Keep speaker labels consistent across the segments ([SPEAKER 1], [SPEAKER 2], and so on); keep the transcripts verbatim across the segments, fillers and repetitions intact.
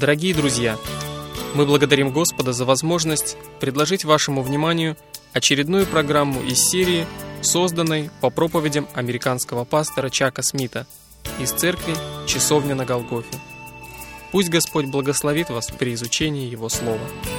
[SPEAKER 1] Дорогие друзья, мы благодарим Господа за возможность предложить вашему вниманию очередную программу из серии, созданной по проповедям американского пастора Чака Смита из церкви «Часовня на Голгофе». Пусть Господь благословит вас при изучении Его Слова.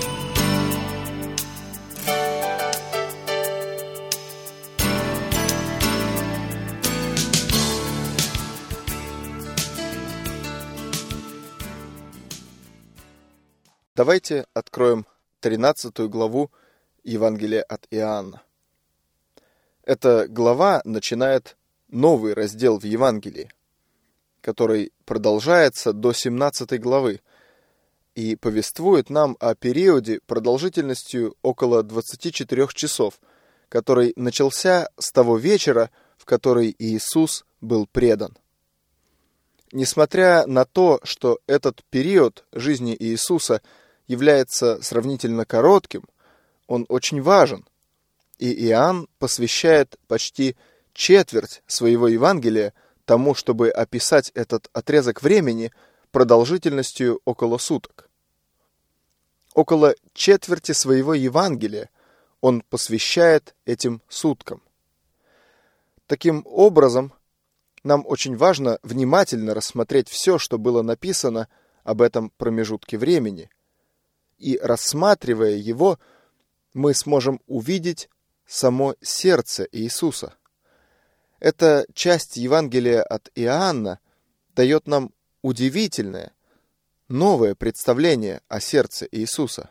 [SPEAKER 2] Давайте откроем тринадцатую главу Евангелия от Иоанна. Эта глава начинает новый раздел в Евангелии, который продолжается до семнадцатой главы и повествует нам о периоде продолжительностью около двадцати четырёх часов, который начался с того вечера, в который Иисус был предан. Несмотря на то, что этот период жизни Иисуса является сравнительно коротким, он очень важен, и Иоанн посвящает почти четверть своего Евангелия тому, чтобы описать этот отрезок времени продолжительностью около суток. Около четверти своего Евангелия он посвящает этим суткам. Таким образом, нам очень важно внимательно рассмотреть все, что было написано об этом промежутке времени, и, рассматривая его, мы сможем увидеть само сердце Иисуса. Эта часть Евангелия от Иоанна дает нам удивительное, новое представление о сердце Иисуса.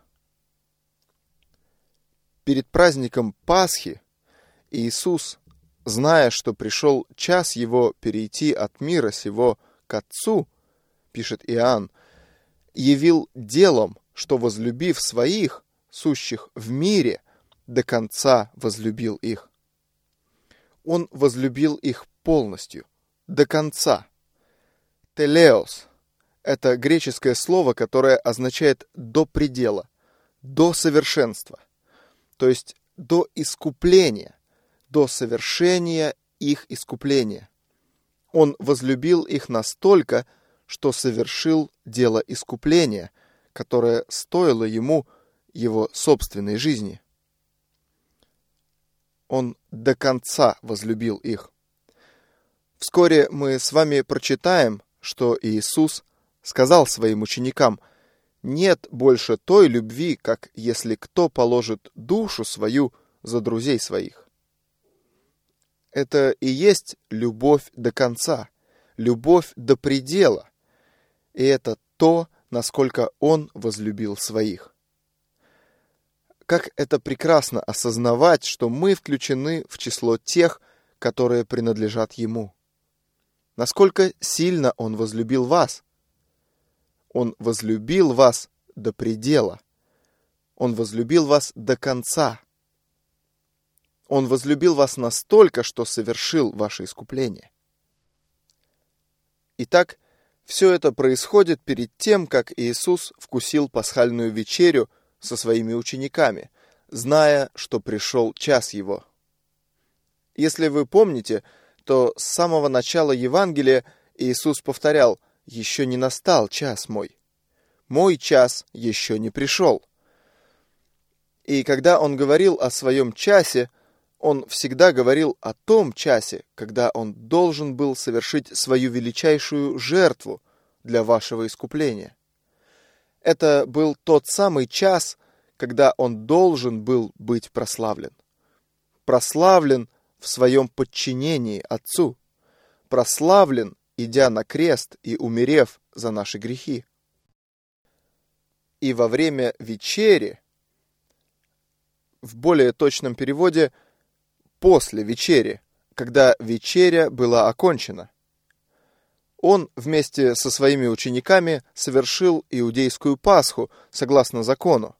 [SPEAKER 2] Перед праздником Пасхи Иисус, зная, что пришел час Его перейти от мира сего к Отцу, пишет Иоанн, явил делом, что, возлюбив своих, сущих в мире, до конца возлюбил их. Он возлюбил их полностью, до конца. Телеос – это греческое слово, которое означает «до предела», «до совершенства», то есть до искупления, до совершения их искупления. Он возлюбил их настолько, что совершил дело искупления, которое стоило ему его собственной жизни. Он до конца возлюбил их. Вскоре мы с вами прочитаем, что Иисус сказал своим ученикам: «Нет больше той любви, как если кто положит душу свою за друзей своих». Это и есть любовь до конца, любовь до предела. И это то, насколько Он возлюбил своих. Как это прекрасно осознавать, что мы включены в число тех, которые принадлежат Ему. Насколько сильно Он возлюбил вас. Он возлюбил вас до предела. Он возлюбил вас до конца. Он возлюбил вас настолько, что совершил ваше искупление. Итак, все это происходит перед тем, как Иисус вкусил пасхальную вечерю со своими учениками, зная, что пришел час Его. Если вы помните, то с самого начала Евангелия Иисус повторял: «Еще не настал час мой. Мой час еще не пришел». И когда Он говорил о своем часе, Он всегда говорил о том часе, когда Он должен был совершить свою величайшую жертву для вашего искупления. Это был тот самый час, когда Он должен был быть прославлен. Прославлен в своем подчинении Отцу. Прославлен, идя на крест и умерев за наши грехи. И во время вечери, в более точном переводе, после вечери, когда вечеря была окончена, Он вместе со своими учениками совершил иудейскую Пасху согласно закону.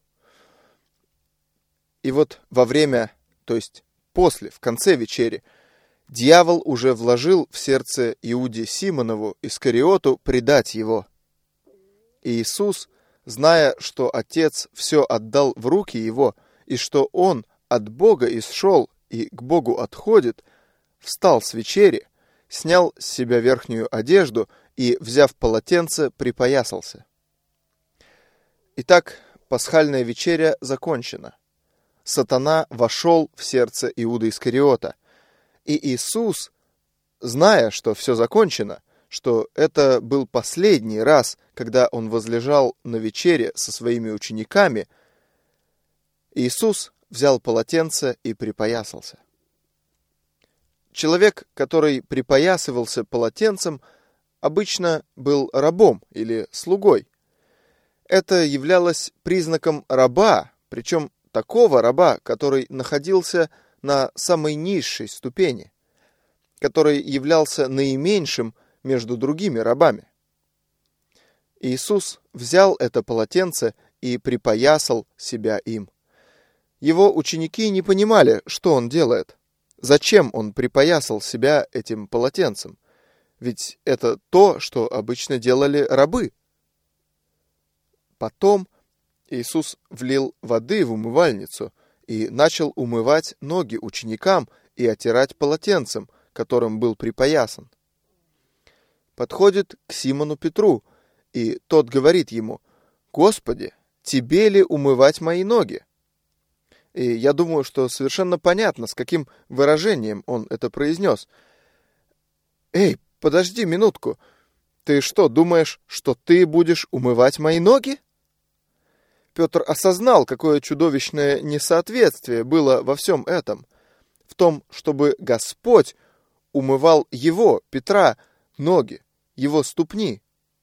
[SPEAKER 2] И вот во время, то есть после, в конце вечери, дьявол уже вложил в сердце Иуде Симонову Искариоту предать Его. И Иисус, зная, что Отец все отдал в руки Его, и что Он от Бога исшел и к Богу отходит, встал с вечери, снял с себя верхнюю одежду и, взяв полотенце, припоясался. Итак, пасхальная вечеря закончена. Сатана вошел в сердце Иуды Искариота. И Иисус, зная, что все закончено, что это был последний раз, когда он возлежал на вечере со своими учениками, Иисус взял полотенце и припоясался. Человек, который припоясывался полотенцем, обычно был рабом или слугой. Это являлось признаком раба, причем такого раба, который находился на самой низшей ступени, который являлся наименьшим между другими рабами. Иисус взял это полотенце и припоясал себя им. Его ученики не понимали, что он делает. Зачем он припоясал себя этим полотенцем? Ведь это то, что обычно делали рабы. Потом Иисус влил воды в умывальницу и начал умывать ноги ученикам и отирать полотенцем, которым был припоясан. Подходит к Симону Петру, и тот говорит ему: «Господи, тебе ли умывать мои ноги?» И я думаю, что совершенно понятно, с каким выражением он это произнес. «Эй, подожди минутку, ты что, думаешь, что ты будешь умывать мои ноги?» Петр осознал, какое чудовищное несоответствие было во всем этом. В том, чтобы Господь умывал его, Петра, ноги, его ступни.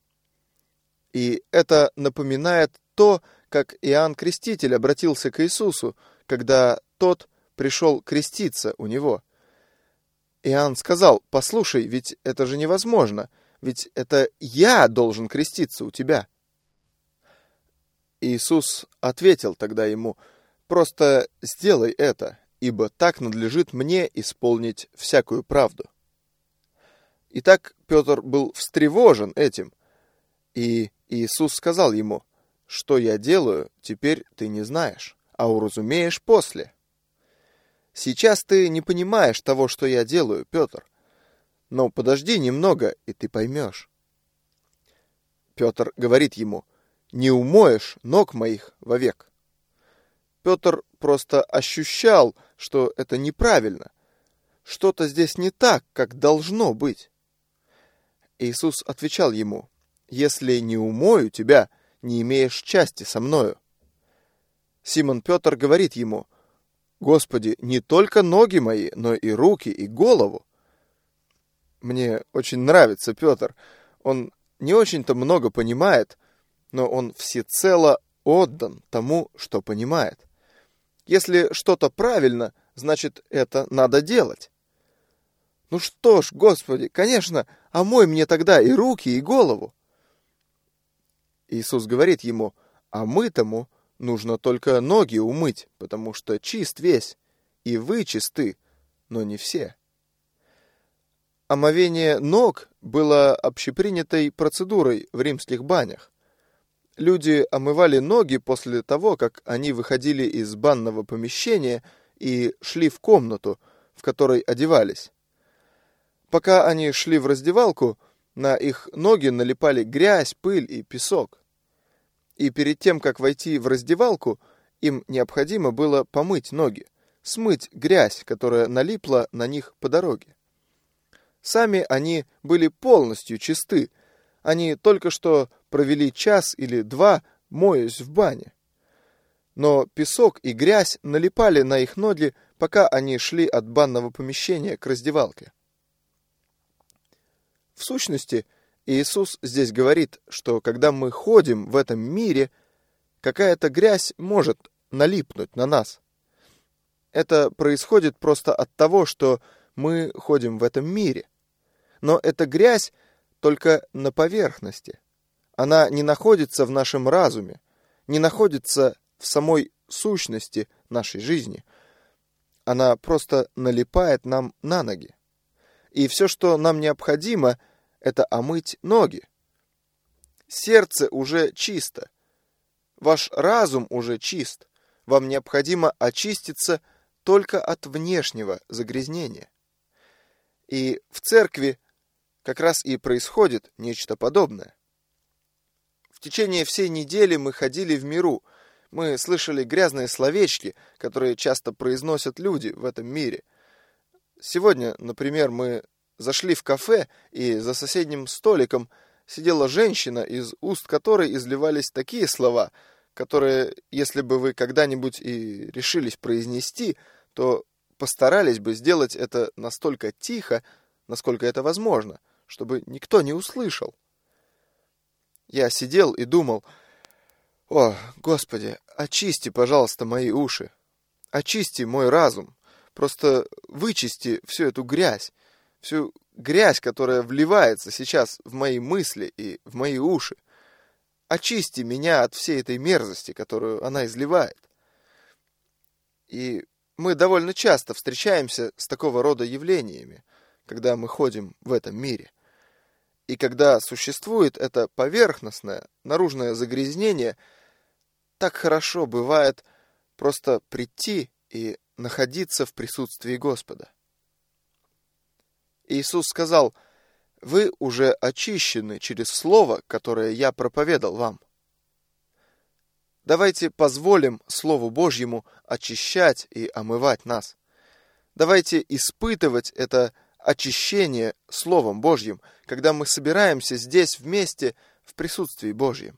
[SPEAKER 2] И это напоминает то, как Иоанн Креститель обратился к Иисусу, когда тот пришел креститься у него. Иоанн сказал: «Послушай, ведь это же невозможно, ведь это я должен креститься у тебя». Иисус ответил тогда ему: «Просто сделай это, ибо так надлежит мне исполнить всякую правду». Итак, Петр был встревожен этим, и Иисус сказал ему: «Что я делаю, теперь ты не знаешь, а уразумеешь после». Сейчас ты не понимаешь того, что я делаю, Петр, но подожди немного, и ты поймешь. Петр говорит ему: «Не умоешь ног моих вовек». Петр просто ощущал, что это неправильно. Что-то здесь не так, как должно быть. Иисус отвечал ему: «Если не умою тебя, не имеешь части со мною». Симон Петр говорит ему: «Господи, не только ноги мои, но и руки, и голову». Мне очень нравится Петр. Он не очень-то много понимает, но он всецело отдан тому, что понимает. Если что-то правильно, значит, это надо делать. «Ну что ж, Господи, конечно, омой мне тогда и руки, и голову». Иисус говорит ему: «А мытому нужно только ноги умыть, потому что чист весь, и вы чисты, но не все». Омовение ног было общепринятой процедурой в римских банях. Люди омывали ноги после того, как они выходили из банного помещения и шли в комнату, в которой одевались. Пока они шли в раздевалку, на их ноги налипали грязь, пыль и песок. И перед тем, как войти в раздевалку, им необходимо было помыть ноги, смыть грязь, которая налипла на них по дороге. Сами они были полностью чисты. Они только что провели час или два, моясь в бане. Но песок и грязь налипали на их ноги, пока они шли от банного помещения к раздевалке. В сущности, Иисус здесь говорит, что когда мы ходим в этом мире, какая-то грязь может налипнуть на нас. Это происходит просто от того, что мы ходим в этом мире. Но эта грязь только на поверхности. Она не находится в нашем разуме, не находится в самой сущности нашей жизни. Она просто налипает нам на ноги. И все, что нам необходимо, это омыть ноги. Сердце уже чисто. Ваш разум уже чист. Вам необходимо очиститься только от внешнего загрязнения. И в церкви как раз и происходит нечто подобное. В течение всей недели мы ходили в миру. Мы слышали грязные словечки, которые часто произносят люди в этом мире. Сегодня, например, мы зашли в кафе, и за соседним столиком сидела женщина, из уст которой изливались такие слова, которые, если бы вы когда-нибудь и решились произнести, то постарались бы сделать это настолько тихо, насколько это возможно, чтобы никто не услышал. Я сидел и думал: «О, Господи, очисти, пожалуйста, мои уши, очисти мой разум, просто вычисти всю эту грязь, всю грязь, которая вливается сейчас в мои мысли и в мои уши. Очисти меня от всей этой мерзости, которую она изливает». И мы довольно часто встречаемся с такого рода явлениями, когда мы ходим в этом мире. И когда существует это поверхностное, наружное загрязнение, так хорошо бывает просто прийти и находиться в присутствии Господа. Иисус сказал: «Вы уже очищены через слово, которое я проповедал вам». Давайте позволим Слову Божьему очищать и омывать нас. Давайте испытывать это очищение Словом Божьим, когда мы собираемся здесь вместе в присутствии Божьем.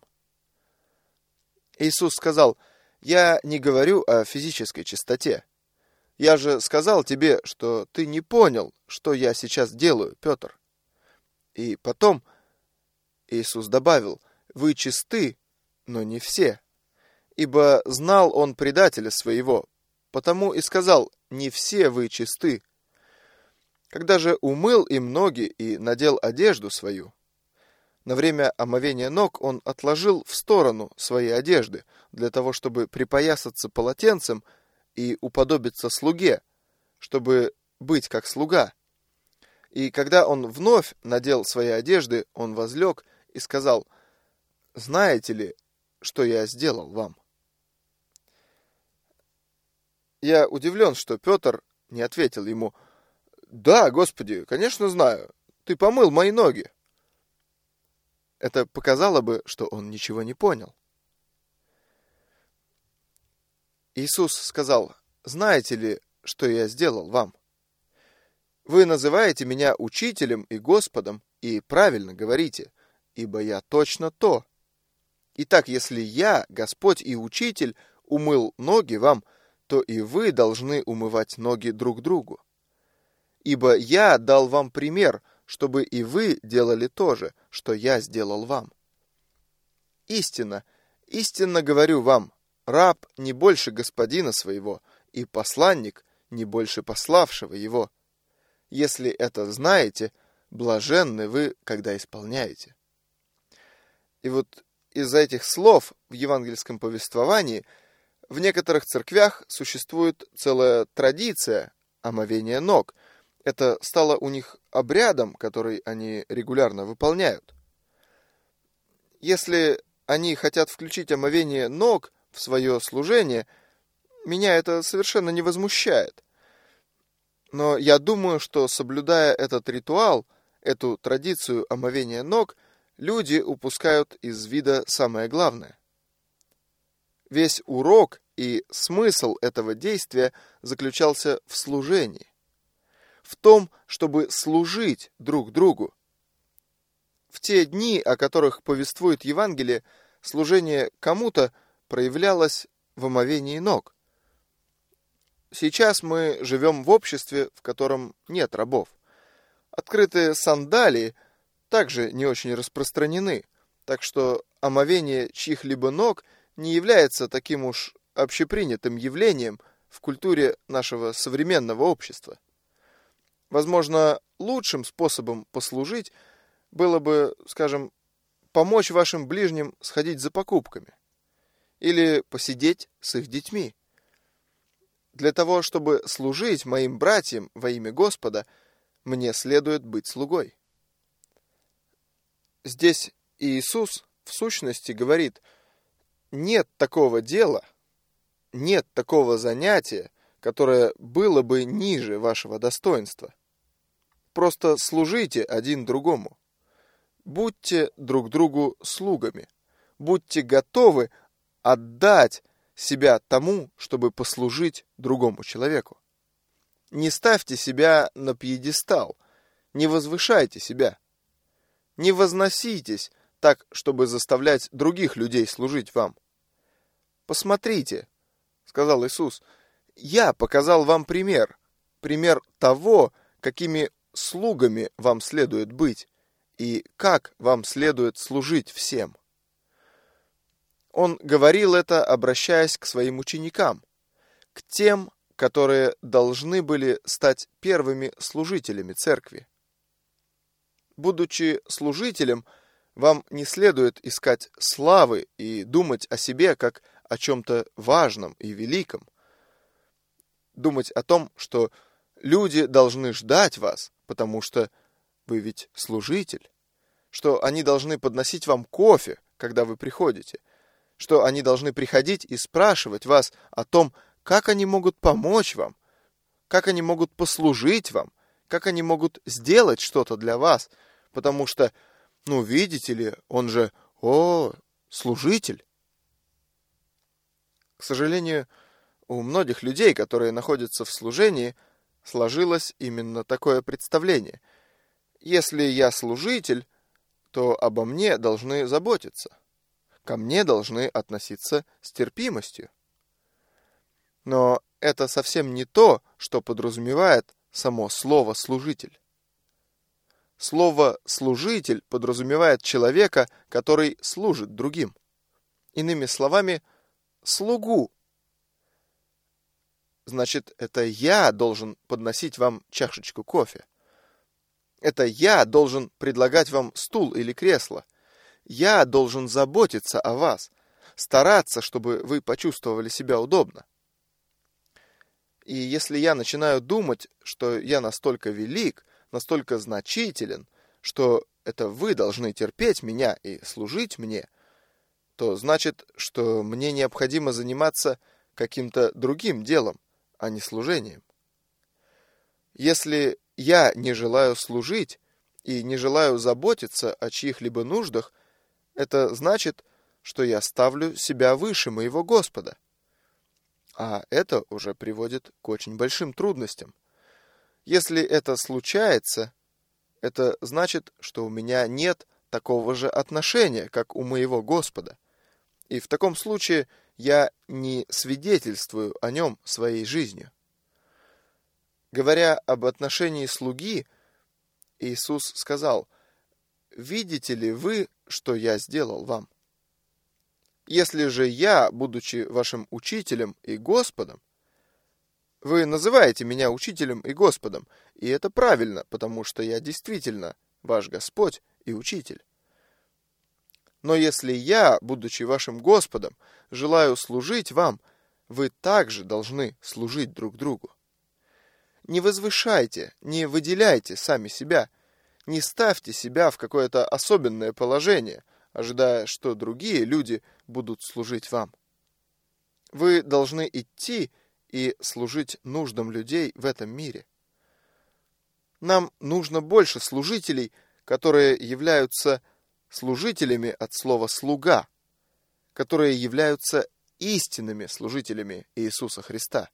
[SPEAKER 2] Иисус сказал: «Я не говорю о физической чистоте. Я же сказал тебе, что ты не понял, что я сейчас делаю, Петр». И потом Иисус добавил: «Вы чисты, но не все. Ибо знал он предателя своего, потому и сказал: не все вы чисты. Когда же умыл им ноги и надел одежду свою, на время омовения ног он отложил в сторону свои одежды, для того, чтобы припоясаться полотенцем и уподобиться слуге, чтобы быть как слуга. И когда он вновь надел свои одежды, он возлег и сказал: знаете ли, что я сделал вам?» Я удивлен, что Петр не ответил ему: «Да, Господи, конечно знаю, ты помыл мои ноги». Это показало бы, что он ничего не понял. Иисус сказал: «Знаете ли, что я сделал вам? Вы называете меня учителем и Господом, и правильно говорите, ибо я точно то. Итак, если я, Господь и Учитель, умыл ноги вам, то и вы должны умывать ноги друг другу. Ибо я дал вам пример, чтобы и вы делали то же, что я сделал вам. Истинно, истинно говорю вам, раб не больше господина своего, и посланник не больше пославшего его. Если это знаете, блаженны вы, когда исполняете». И вот из-за этих слов в евангельском повествовании в некоторых церквях существует целая традиция омовения ног. Это стало у них обрядом, который они регулярно выполняют. Если они хотят включить омовение ног в свое служение, меня это совершенно не возмущает. Но я думаю, что, соблюдая этот ритуал, эту традицию омовения ног, люди упускают из вида самое главное. Весь урок и смысл этого действия заключался в служении. В том, чтобы служить друг другу. В те дни, о которых повествует Евангелие, служение кому-то проявлялось в омовении ног. Сейчас мы живем в обществе, в котором нет рабов. Открытые сандалии также не очень распространены, так что омовение чьих-либо ног не является таким уж общепринятым явлением в культуре нашего современного общества. Возможно, лучшим способом послужить было бы, скажем, помочь вашим ближним сходить за покупками или посидеть с их детьми. Для того, чтобы служить моим братьям во имя Господа, мне следует быть слугой. Здесь Иисус в сущности говорит: нет такого дела, нет такого занятия, которое было бы ниже вашего достоинства. Просто служите один другому. Будьте друг другу слугами. будьте готовы отдать себя тому, чтобы послужить другому человеку. Не ставьте себя на пьедестал, не возвышайте себя. Не возноситесь так, чтобы заставлять других людей служить вам. «Посмотрите», — сказал Иисус, — «я показал вам пример, пример того, какими слугами вам следует быть и как вам следует служить всем». Он говорил это, обращаясь к своим ученикам, к тем, которые должны были стать первыми служителями церкви. Будучи служителем, вам не следует искать славы и думать о себе как о чем-то важном и великом. Думать о том, что люди должны ждать вас, потому что вы ведь служитель, что они должны подносить вам кофе, когда вы приходите, что они должны приходить и спрашивать вас о том, как они могут помочь вам, как они могут послужить вам, как они могут сделать что-то для вас, потому что, ну, видите ли, он же, о, служитель. К сожалению, у многих людей, которые находятся в служении, сложилось именно такое представление. Если я служитель, то обо мне должны заботиться. Ко мне должны относиться с терпимостью. Но это совсем не то, что подразумевает само слово «служитель». Слово «служитель» подразумевает человека, который служит другим. Иными словами, слугу. Значит, это я должен подносить вам чашечку кофе. Это я должен предлагать вам стул или кресло. Я должен заботиться о вас, стараться, чтобы вы почувствовали себя удобно. И если я начинаю думать, что я настолько велик, настолько значителен, что это вы должны терпеть меня и служить мне, то значит, что мне необходимо заниматься каким-то другим делом, а не служением. Если я не желаю служить и не желаю заботиться о чьих-либо нуждах, это значит, что я ставлю себя выше моего Господа. А это уже приводит к очень большим трудностям. Если это случается, это значит, что у меня нет такого же отношения, как у моего Господа. И в таком случае я не свидетельствую о нем своей жизнью. Говоря об отношении слуги, Иисус сказал: «Видите ли вы, что я сделал вам? Если же я, будучи вашим учителем и Господом, вы называете меня учителем и Господом, и это правильно, потому что я действительно ваш Господь и учитель. Но если я, будучи вашим Господом, желаю служить вам, вы также должны служить друг другу. Не возвышайте, не выделяйте сами себя, не ставьте себя в какое-то особенное положение, ожидая, что другие люди будут служить вам. Вы должны идти и служить нуждам людей в этом мире. Нам нужно больше служителей, которые являются служителями от слова «слуга», которые являются истинными служителями Иисуса Христа.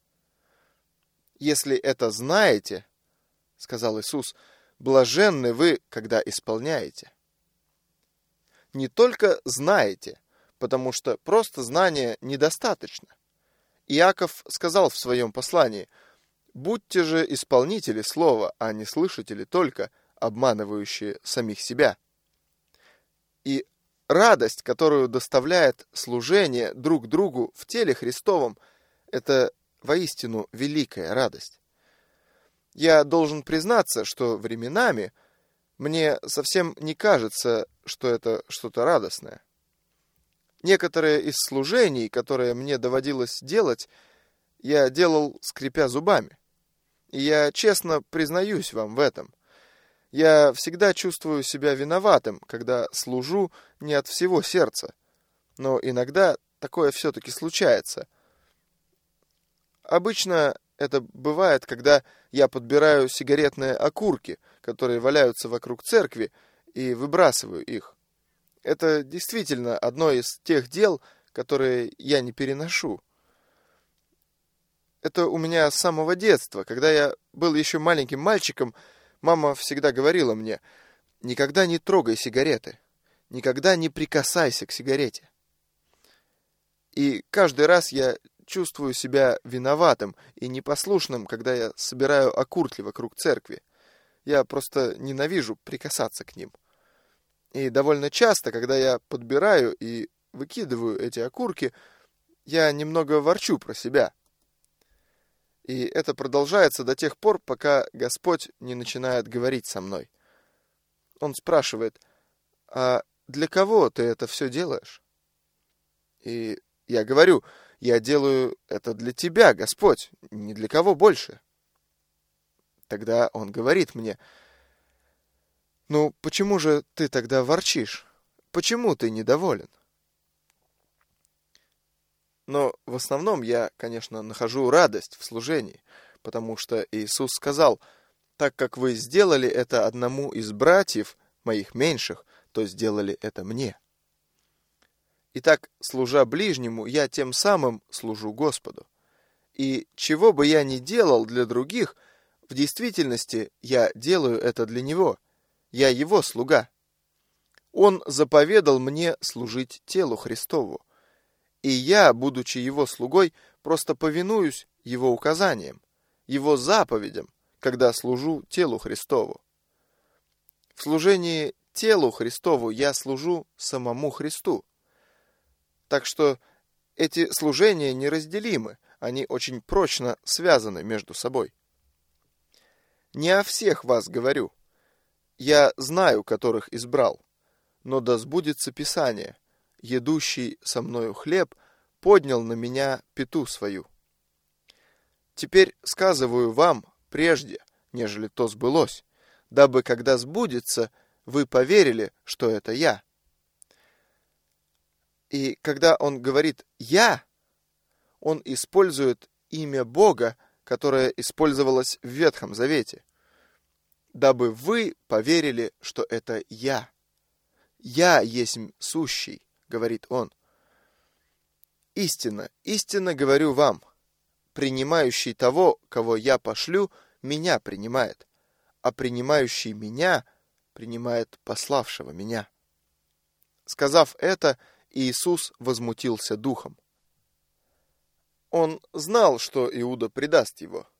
[SPEAKER 2] «Если это знаете, — сказал Иисус, — блаженны вы, когда исполняете». Не только знаете, потому что просто знания недостаточно. Иаков сказал в своем послании: «Будьте же исполнители слова, а не слышатели только, обманывающие самих себя». И радость, которую доставляет служение друг другу в теле Христовом, это воистину великая радость. Я должен признаться, что временами мне совсем не кажется, что это что-то радостное. Некоторые из служений, которые мне доводилось делать, я делал, скрипя зубами. И я честно признаюсь вам в этом. Я всегда чувствую себя виноватым, когда служу не от всего сердца. Но иногда такое все-таки случается. Обычно это бывает, когда я подбираю сигаретные окурки, которые валяются вокруг церкви, и выбрасываю их. Это действительно одно из тех дел, которые я не переношу. Это у меня с самого детства. Когда я был еще маленьким мальчиком, мама всегда говорила мне: никогда не трогай сигареты, никогда не прикасайся к сигарете. И каждый раз я чувствую себя виноватым и непослушным, когда я собираю окурки вокруг церкви. Я просто ненавижу прикасаться к ним. И довольно часто, когда я подбираю и выкидываю эти окурки, я немного ворчу про себя. И это продолжается до тех пор, пока Господь не начинает говорить со мной. Он спрашивает: а для кого ты это все делаешь? И я говорю: я делаю это для тебя, Господь, ни для кого больше. Тогда он говорит мне: ну, почему же ты тогда ворчишь? Почему ты недоволен? Но в основном я, конечно, нахожу радость в служении, потому что Иисус сказал: так как вы сделали это одному из братьев моих меньших, то сделали это мне. Итак, служа ближнему, я тем самым служу Господу. И чего бы я ни делал для других, в действительности я делаю это для Него. Я Его слуга. Он заповедал мне служить телу Христову. И я, будучи Его слугой, просто повинуюсь Его указаниям, Его заповедям, когда служу телу Христову. В служении телу Христову я служу самому Христу. Так что эти служения неразделимы, они очень прочно связаны между собой. Не о всех вас говорю. Я знаю, которых избрал. Но да сбудется Писание: едущий со мною хлеб поднял на меня пяту свою. Теперь сказываю вам прежде, нежели то сбылось, дабы, когда сбудется, вы поверили, что это я. И когда он говорит «я», он использует имя Бога, которое использовалось в Ветхом Завете. Дабы вы поверили, что это я. «Я есмь сущий», говорит он. «Истинно, истинно говорю вам, принимающий того, кого я пошлю, меня принимает, а принимающий меня принимает пославшего меня». Сказав это, Иисус возмутился духом. Он знал, что Иуда предаст его.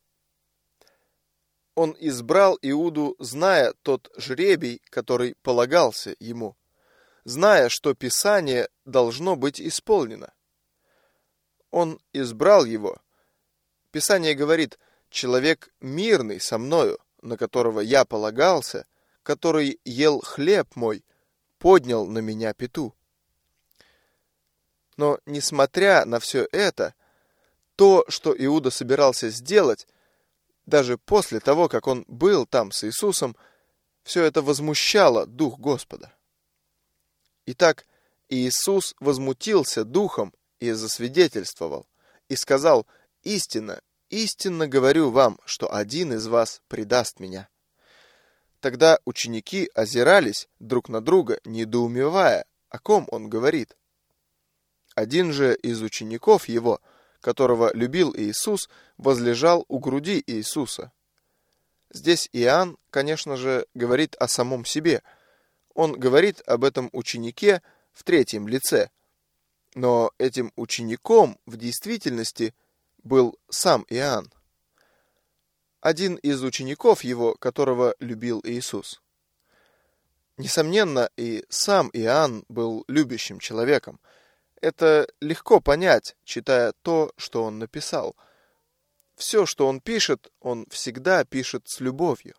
[SPEAKER 2] Он избрал Иуду, зная тот жребий, который полагался ему, зная, что Писание должно быть исполнено. Он избрал его. Писание говорит: «Человек мирный со мною, на которого я полагался, который ел хлеб мой, поднял на меня пяту». Но, несмотря на все это, то, что Иуда собирался сделать, даже после того, как он был там с Иисусом, все это возмущало Дух Господа. Итак, Иисус возмутился Духом и засвидетельствовал, и сказал: «Истинно, истинно говорю вам, что один из вас предаст меня». Тогда ученики озирались друг на друга, недоумевая, о ком он говорит. Один же из учеников его, которого любил Иисус, возлежал у груди Иисуса. Здесь Иоанн, конечно же, говорит о самом себе. Он говорит об этом ученике в третьем лице. Но этим учеником в действительности был сам Иоанн. Один из учеников его, которого любил Иисус. Несомненно, и сам Иоанн был любящим человеком. Это легко понять, читая то, что он написал. Все, что он пишет, он всегда пишет с любовью.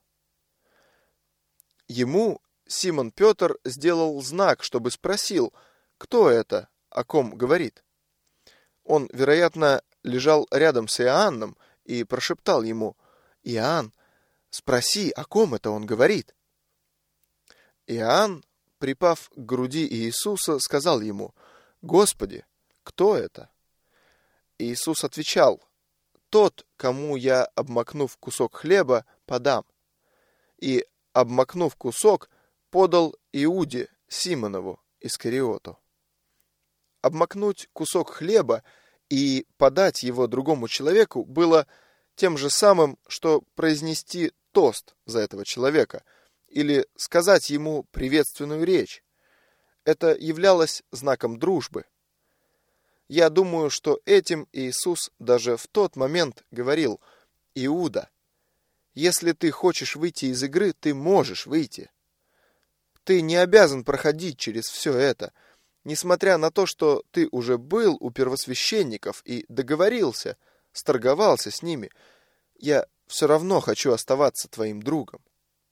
[SPEAKER 2] Ему Симон Петр сделал знак, чтобы спросил, кто это, о ком говорит. Он, вероятно, лежал рядом с Иоанном и прошептал ему: «Иоанн, спроси, о ком это он говорит». Иоанн, припав к груди Иисуса, сказал ему: «Господи, кто это?» Иисус отвечал: «Тот, кому я, обмакнув кусок хлеба, подам». И, обмакнув кусок, подал Иуде, Симонову, Искариоту. Обмакнуть кусок хлеба и подать его другому человеку было тем же самым, что произнести тост за этого человека или сказать ему приветственную речь. Это являлось знаком дружбы. Я думаю, что этим Иисус даже в тот момент говорил: «Иуда, если ты хочешь выйти из игры, ты можешь выйти. Ты не обязан проходить через все это, несмотря на то, что ты уже был у первосвященников и договорился, сторговался с ними. Я все равно хочу оставаться твоим другом».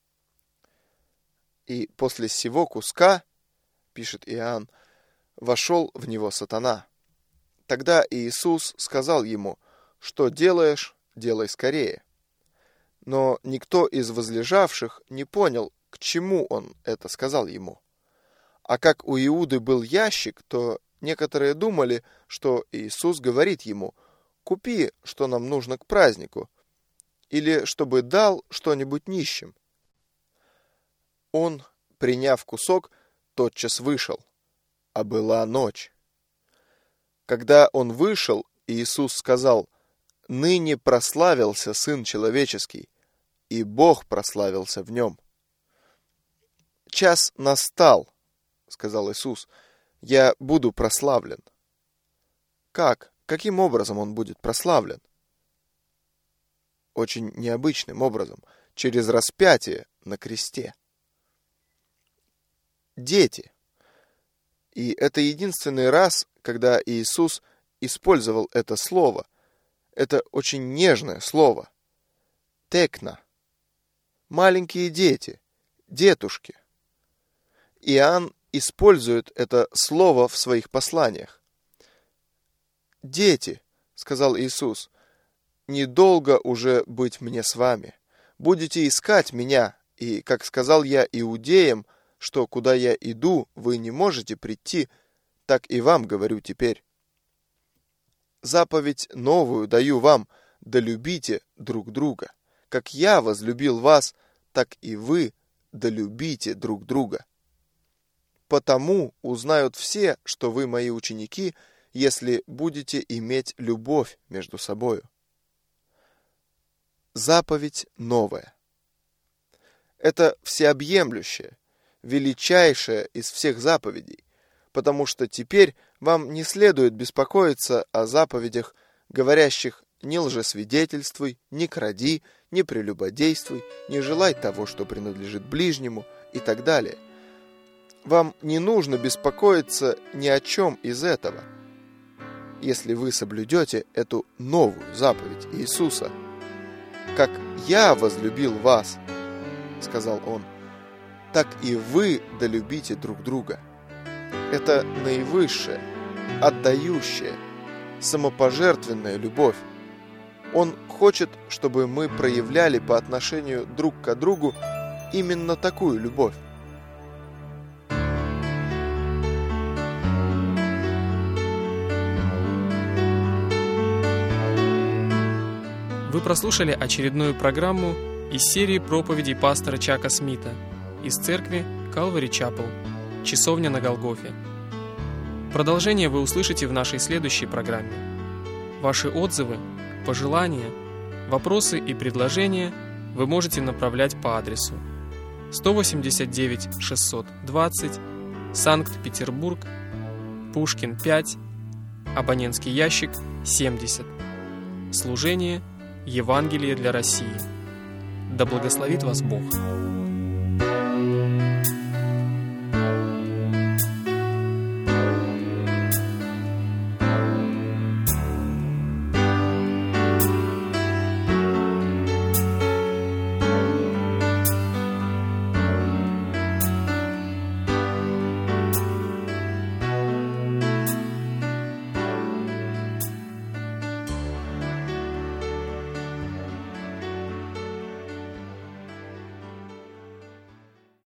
[SPEAKER 2] И после сего куска, пишет Иоанн, вошел в него сатана. Тогда Иисус сказал ему: «Что делаешь, делай скорее». Но никто из возлежавших не понял, к чему он это сказал ему. А как у Иуды был ящик, то некоторые думали, что Иисус говорит ему: «Купи, что нам нужно к празднику», или чтобы дал что-нибудь нищим. Он, приняв кусок, тотчас вышел, а была ночь. Когда он вышел, Иисус сказал: «Ныне прославился Сын Человеческий, и Бог прославился в нем». «Час настал, — сказал Иисус, — я буду прославлен». Как? Каким образом он будет прославлен? Очень необычным образом, через распятие на кресте. Дети. И это единственный раз, когда Иисус использовал это слово. Это очень нежное слово. Текна. Маленькие дети, детушки. Иоанн использует это слово в своих посланиях. «Дети, — сказал Иисус, — недолго уже быть мне с вами. Будете искать меня, и, как сказал я иудеям, что куда я иду, вы не можете прийти, так и вам говорю теперь. Заповедь новую даю вам, да любите друг друга. Как я возлюбил вас, так и вы да любите друг друга. Потому узнают все, что вы мои ученики, если будете иметь любовь между собою». Заповедь новая. Это всеобъемлющая, величайшая из всех заповедей, потому что теперь вам не следует беспокоиться о заповедях, говорящих: «Не лжесвидетельствуй, не кради, не прелюбодействуй, не желай того, что принадлежит ближнему» и так далее. Вам не нужно беспокоиться ни о чем из этого, если вы соблюдете эту новую заповедь Иисуса. «Как я возлюбил вас, — сказал он, — так и вы долюбите друг друга». Это наивысшая, отдающая, самопожертвенная любовь. Он хочет, чтобы мы проявляли по отношению друг к другу именно такую любовь.
[SPEAKER 1] Вы прослушали очередную программу из серии проповедей пастора Чака Смита из церкви Calvary Chapel, Часовня на Голгофе. Продолжение вы услышите в нашей следующей программе. Ваши отзывы, пожелания, вопросы и предложения вы можете направлять по адресу сто восемьдесят девять шестьсот двадцать, Санкт-Петербург, Пушкин пять, абонентский ящик семьдесят. Служение Евангелие для России. Да благословит вас Бог!